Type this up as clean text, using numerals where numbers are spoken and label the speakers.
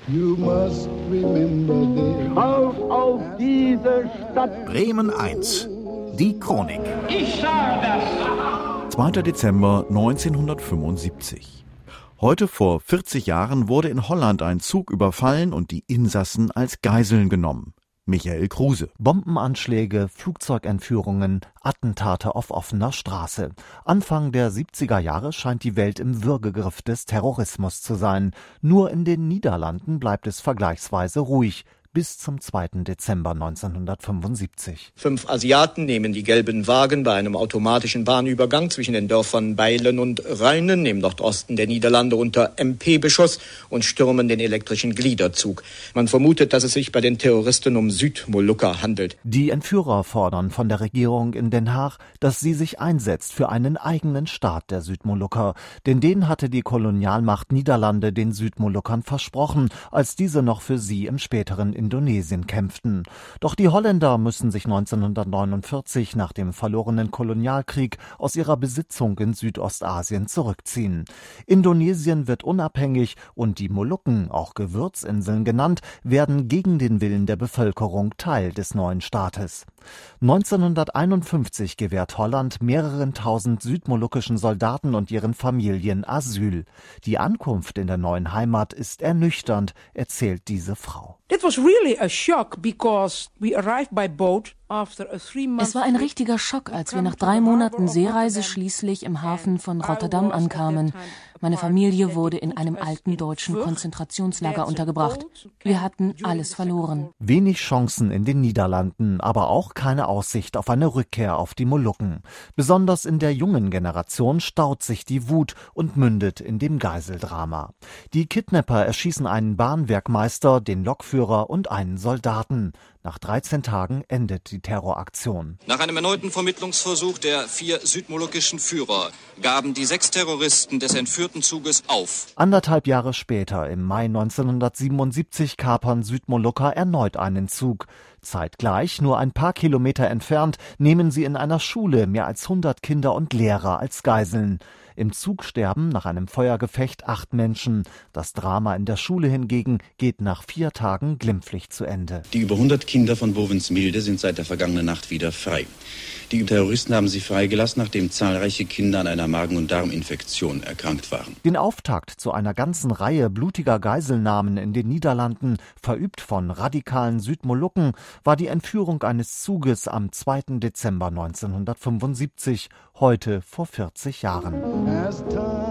Speaker 1: You must remember this.
Speaker 2: Auf diese Stadt!
Speaker 3: Bremen 1. Die Chronik.
Speaker 2: Ich sage das!
Speaker 3: 2. Dezember 1975. Heute vor 40 Jahren wurde in Holland ein Zug überfallen und die Insassen als Geiseln genommen. Michael Kruse.
Speaker 4: Bombenanschläge, Flugzeugentführungen, Attentate auf offener Straße. Anfang der 70er Jahre scheint die Welt im Würgegriff des Terrorismus zu sein. Nur in den Niederlanden bleibt es vergleichsweise ruhig. Bis zum 2. Dezember 1975.
Speaker 5: 5 Asiaten nehmen die gelben Wagen bei einem automatischen Bahnübergang zwischen den Dörfern Beilen und Rheinen im Nordosten der Niederlande unter MP-Beschuss und stürmen den elektrischen Gliederzug. Man vermutet, dass es sich bei den Terroristen um Südmolukker handelt.
Speaker 4: Die Entführer fordern von der Regierung in Den Haag, dass sie sich einsetzt für einen eigenen Staat der Südmolukker. Denn den hatte die Kolonialmacht Niederlande den Südmolukkern versprochen, als diese noch für sie im späteren Indonesien kämpften. Doch die Holländer müssen sich 1949 nach dem verlorenen Kolonialkrieg aus ihrer Besitzung in Südostasien zurückziehen. Indonesien wird unabhängig und die Molukken, auch Gewürzinseln genannt, werden gegen den Willen der Bevölkerung Teil des neuen Staates. 1951 gewährt Holland mehreren tausend südmolukkischen Soldaten und ihren Familien Asyl. Die Ankunft in der neuen Heimat ist ernüchternd, erzählt diese Frau.
Speaker 6: It was really a shock because we arrived by boat.
Speaker 7: Es war ein richtiger Schock, als wir nach 3 Monaten Seereise schließlich im Hafen von Rotterdam ankamen. Meine Familie wurde in einem alten deutschen Konzentrationslager untergebracht. Wir hatten alles verloren.
Speaker 4: Wenig Chancen in den Niederlanden, aber auch keine Aussicht auf eine Rückkehr auf die Molukken. Besonders in der jungen Generation staut sich die Wut und mündet in dem Geiseldrama. Die Kidnapper erschießen einen Bahnwerkmeister, den Lokführer und einen Soldaten. Nach 13 Tagen endet die Terroraktion.
Speaker 8: Nach einem erneuten Vermittlungsversuch der 4 südmolukkischen Führer gaben die 6 Terroristen des entführten Zuges auf.
Speaker 4: 1,5 Jahre später, im Mai 1977, kapern Südmolukker erneut einen Zug. Zeitgleich, nur ein paar Kilometer entfernt, nehmen sie in einer Schule mehr als 100 Kinder und Lehrer als Geiseln. Im Zug sterben nach einem Feuergefecht 8 Menschen. Das Drama in der Schule hingegen geht nach 4 Tagen glimpflich zu Ende.
Speaker 9: Die über 100 Kinder von Bovensmilde sind seit der vergangenen Nacht wieder frei. Die Terroristen haben sie freigelassen, nachdem zahlreiche Kinder an einer Magen- und Darminfektion erkrankt waren.
Speaker 4: Den Auftakt zu einer ganzen Reihe blutiger Geiselnahmen in den Niederlanden, verübt von radikalen Südmolukken, war die Entführung eines Zuges am 2. Dezember 1975, heute vor 40 Jahren.
Speaker 1: As time